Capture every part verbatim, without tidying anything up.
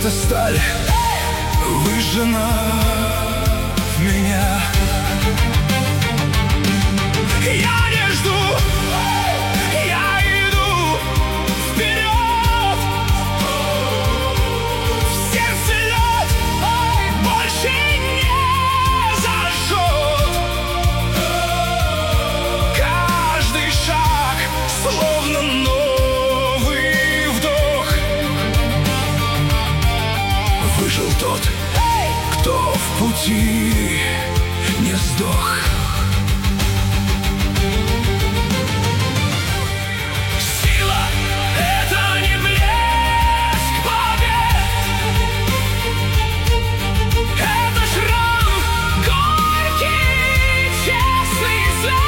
Эта сталь выжжена в меня. Я не жду, я иду вперед. В сердце лед больше не зажжет. Каждый шаг словно новый вдох. Выжил тот, кто в пути не сдох. Сила — это не блеск побед, это шрам, горький, честный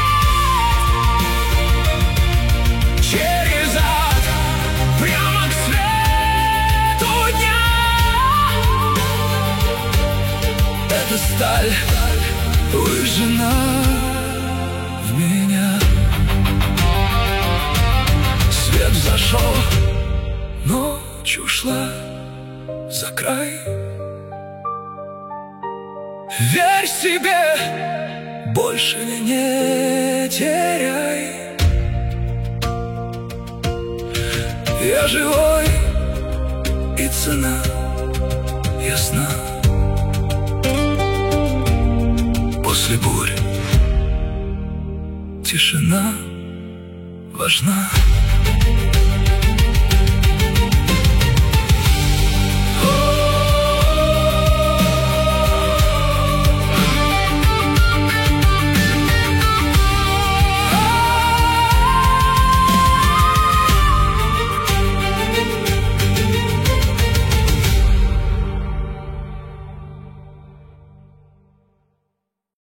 след. Через ад прямо к свету дня. Эта сталь выжжена в меня. Свет зашел, ночь ушла за край. Верь себе, больше не теряй. Я живой, и цена ясна. После бурь тишина важна.